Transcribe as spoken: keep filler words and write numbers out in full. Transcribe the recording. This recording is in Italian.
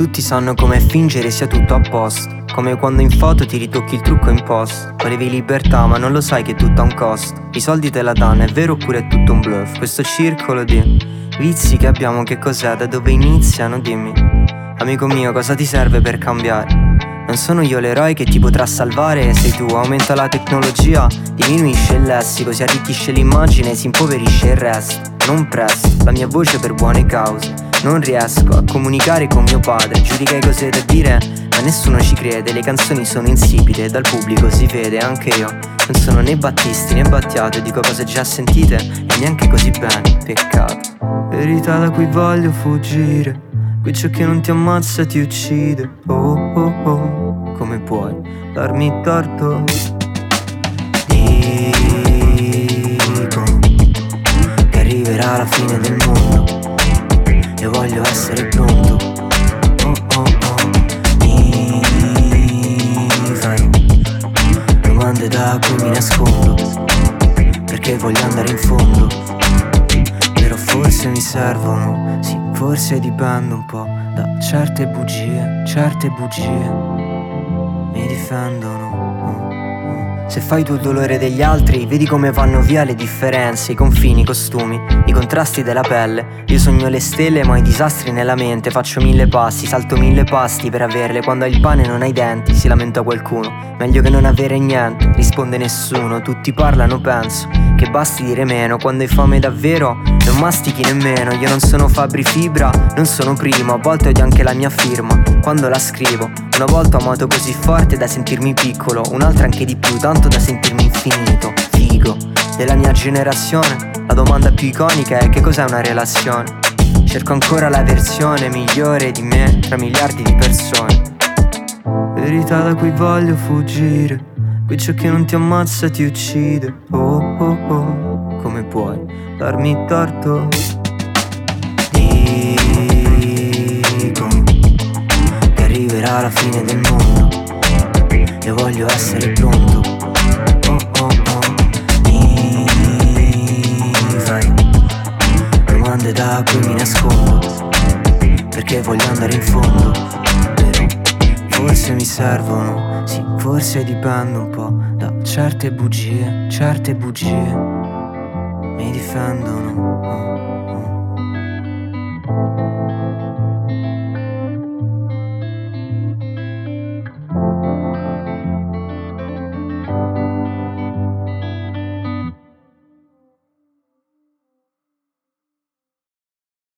tutti sanno come fingere sia tutto a posto, come quando in foto ti ritocchi il trucco in post. Volevi libertà ma non lo sai che è tutto a un costo. I soldi te la danno, è vero oppure è tutto un bluff? Questo circolo di vizi che abbiamo che cos'è? Da dove iniziano? Dimmi, amico mio, cosa ti serve per cambiare? Non sono io l'eroe che ti potrà salvare, sei tu. Aumenta la tecnologia, diminuisce il lessico, si arricchisce l'immagine, si impoverisce il resto. Non presto la mia voce per buone cause, non riesco a comunicare con mio padre. Giudica cose da dire ma nessuno ci crede, le canzoni sono insipide, dal pubblico si vede. Anche io non sono né Battisti né Battiato, e dico cose già sentite e neanche così bene, peccato. Verità da cui voglio fuggire, qui ciò che non ti ammazza ti uccide. Oh oh oh, come puoi darmi torto? Dico che arriverà la fine del mondo e voglio essere pronto. Oh oh oh, mi fai domande da cui mi nascondo, perché voglio andare in fondo. Però forse mi servono, sì, forse dipendo un po' da certe bugie, certe bugie mi difendono. Se fai tu il dolore degli altri, vedi come vanno via le differenze, i confini, i costumi, i contrasti della pelle. Io sogno le stelle ma ho i disastri nella mente. Faccio mille passi, salto mille pasti per averle. Quando hai il pane non hai i denti, si lamenta qualcuno. Meglio che non avere niente, risponde nessuno. Tutti parlano, penso che basti dire meno. Quando hai fame davvero non mastichi nemmeno. Io non sono Fabri Fibra, non sono primo. A volte odio anche la mia firma quando la scrivo. Una volta ho amato così forte da sentirmi piccolo, un'altra anche di più, tanto da sentirmi infinito. Figo della mia generazione, la domanda più iconica è: che cos'è una relazione? Cerco ancora la versione migliore di me tra miliardi di persone. Verità da cui voglio fuggire, qui ciò che non ti ammazza ti uccide. Oh oh oh, come puoi darmi torto? Dico che arriverà la fine del mondo e voglio essere pronto. Oh oh oh, mi fai domande da cui mi nascondo, perché voglio andare in fondo. Però forse mi servono, sì, forse dipendo un po' da certe bugie, certe bugie mi difendono. Oh.